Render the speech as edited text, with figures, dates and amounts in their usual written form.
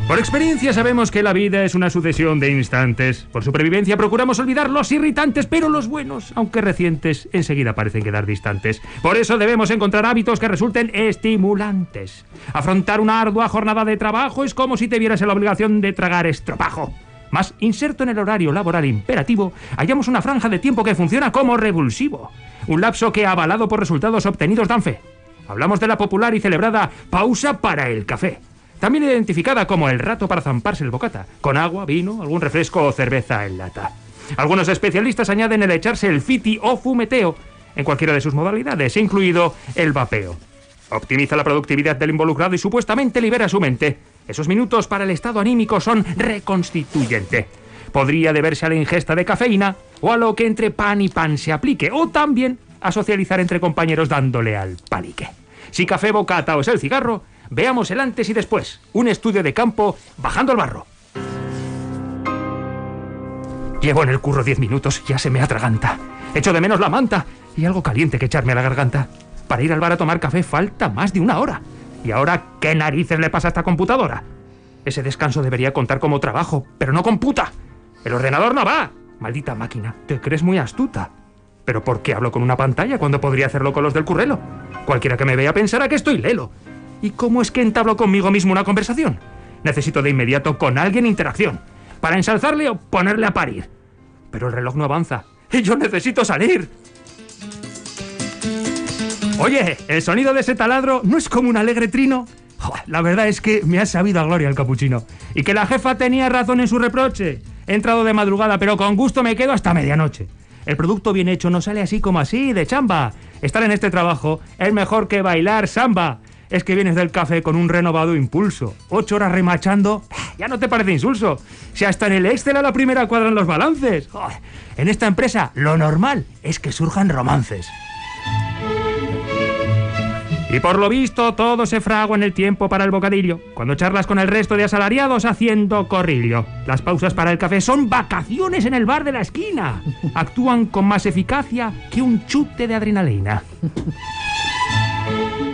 Por experiencia sabemos que la vida es una sucesión de instantes. Por supervivencia procuramos olvidar los irritantes, pero los buenos, aunque recientes, enseguida parecen quedar distantes. Por eso debemos encontrar hábitos que resulten estimulantes. Afrontar una ardua jornada de trabajo es como si te vieras en la obligación de tragar estropajo. Mas, inserto en el horario laboral imperativo, hallamos una franja de tiempo que funciona como revulsivo. Un lapso que, avalado por resultados obtenidos, dan fe. Hablamos de la popular y celebrada pausa para el café, también identificada como el rato para zamparse el bocata, con agua, vino, algún refresco o cerveza en lata. Algunos especialistas añaden el echarse el fiti o fumeteo, en cualquiera de sus modalidades, incluido el vapeo. Optimiza la productividad del involucrado y supuestamente libera su mente. Esos minutos para el estado anímico son reconstituyente. Podría deberse a la ingesta de cafeína o a lo que entre pan y pan se aplique, o también a socializar entre compañeros dándole al palique. Si café, bocata o es el cigarro, veamos el antes y después. Un estudio de campo bajando el barro. Llevo en el curro 10 minutos, ya se me atraganta. Echo de menos la manta y algo caliente que echarme a la garganta. Para ir al bar a tomar café falta más de una hora. ¿Y ahora qué narices le pasa a esta computadora? Ese descanso debería contar como trabajo, pero no computa. El ordenador no va. Maldita máquina, te crees muy astuta. ¿Pero por qué hablo con una pantalla cuando podría hacerlo con los del currelo? Cualquiera que me vea pensará que estoy lelo. ¿Y cómo es que entablo conmigo mismo una conversación? Necesito de inmediato con alguien interacción, para ensalzarle o ponerle a parir. Pero el reloj no avanza, y yo necesito salir. Oye, ¿el sonido de ese taladro no es como un alegre trino? La verdad es que me ha sabido a gloria el capuchino. Y que la jefa tenía razón en su reproche. He entrado de madrugada, pero con gusto me quedo hasta medianoche. El producto bien hecho no sale así como así, de chamba. Estar en este trabajo es mejor que bailar samba. Es que vienes del café con un renovado impulso. 8 horas remachando, ya no te parece insulso. Si hasta en el Excel a la primera cuadran los balances. En esta empresa lo normal es que surjan romances. Y por lo visto todo se fragua en el tiempo para el bocadillo, cuando charlas con el resto de asalariados haciendo corrillo. Las pausas para el café son vacaciones en el bar de la esquina. Actúan con más eficacia que un chute de adrenalina.